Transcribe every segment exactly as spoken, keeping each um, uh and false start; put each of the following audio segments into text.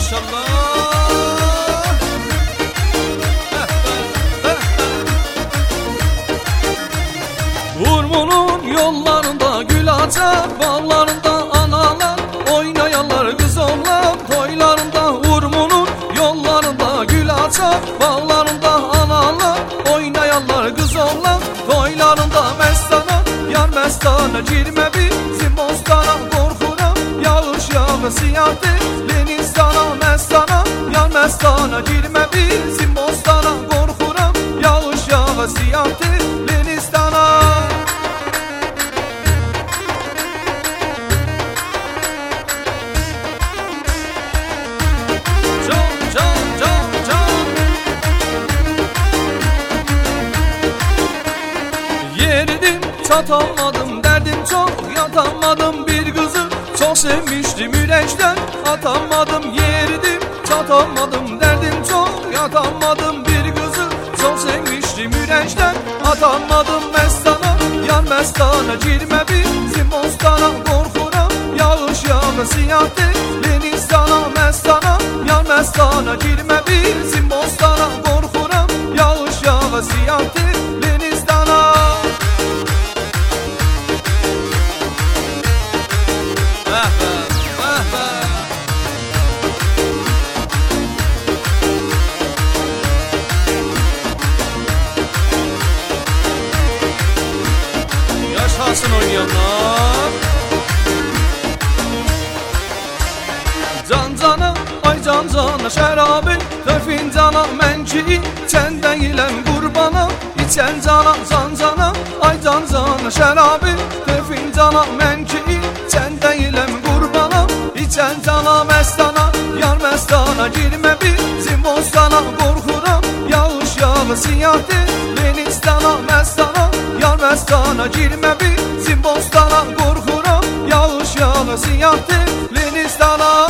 maşallah. Urmunun yollarında gül açar, bağlarında analar oynayanlar kız onlar toylarında. Urmunun yollarında gül açar, bağlarında analar oynayanlar kız onlar toylarında. Mestana yar mestana girme bizim bostana, korkuram yağış yağı siyah dilinin sana. Mestana yar mestana girme bizim bostana, korkuram yağış yağı siyah dilinin sana. Çatamadım derdim çok, yatamadım bir kızı çok sevmiştim yürekten atamadım. Yerdim çatamadım derdim çok, yatamadım bir kızı çok sevmiştim yürekten atamadım. Mestana yar mestana girme bizim bostana, korkuram yağış yağı siyah dilinin sana. Mestana yar mestana girme bizim bostana, korkuram yağış yağı siyah dilinin sana. Yaşasın oynayanlar. Can cana ay can cana şərabı dört fincana, mən ki içəndə iləm qurbana. İçən cana can cana ay can cana şərabı dört fincana, mən ki içəndə iləm qurbana. İçən cana mestana yar mestana girmə bizim bostana, korkuram yağış yağı siyah dilinin sana. Mestana yar mestana girmə bizim bostana, korkuram yağış yağı siyah dilinin sana.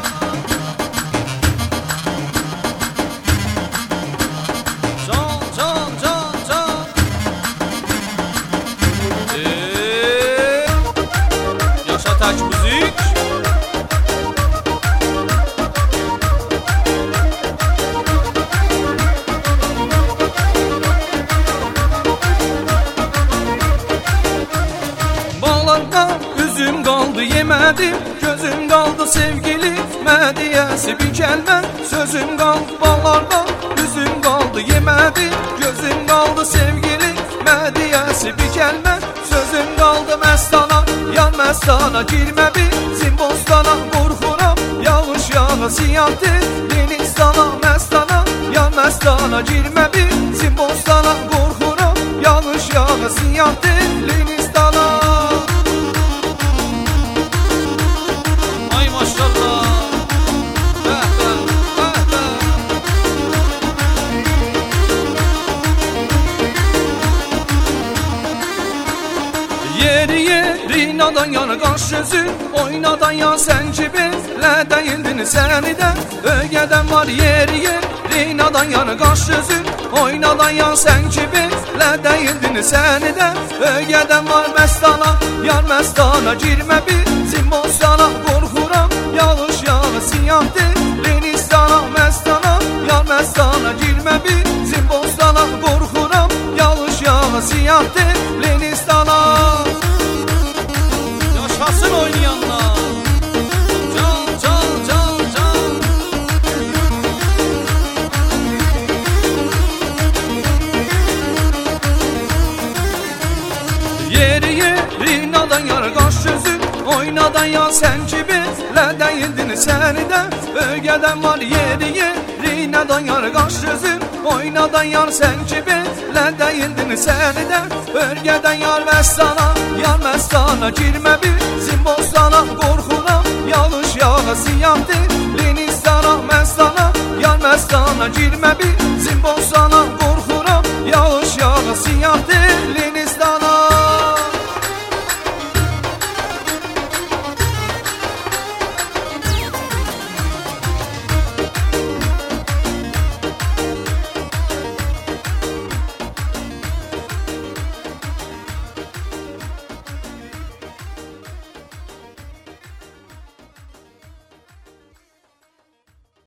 Can can can can eee yaşa taç müzik. Üzüm qaldı yemədim, gözüm qaldı sevgili mədiyəsi bir kəlmə. Sözüm qaldı bağlarda, üzüm qaldı yemədim, gözüm qaldı sevgili mədiyəsi bir kəlmə. Sözüm qaldı mestana yar mestana girmə bizim bostana, korkuram yağış yağı siyah dilinin sana. Mestana yar mestana girmə bizim bostana, korkuram yağış yağı siyah dilinin sana. Maşallah. Yeri yerinadan yana qaş sözü, oynadan ya sen kiberlə deyildin səni də ögədən var. Yeri yerinadan yana qaş sözü, oynadan ya sen kiberlə deyildin səni də ögədən var. Mestana yar mestana girmə bizim bostana, korkuram yağış yağı siyah dilinin sana. Mestana yar mestana girmə bizim bostana, korkuram yağış yağı siyah dilinin sana. Yaşasın oynayanlar. Can can can can yeri yerinadan yar qaş sözü, oynadan ya sen kiberlə deyildin səni də ögədən var. Yeri yerinadan yar qaş sözü, oynadan yar sen kiberlə deyildin səni də ögədən yar. Mestana yar mestana girmə bizim bostana, korkuram yağış yağı siyah dilinin sana. Mestana yar mestana girmə bizim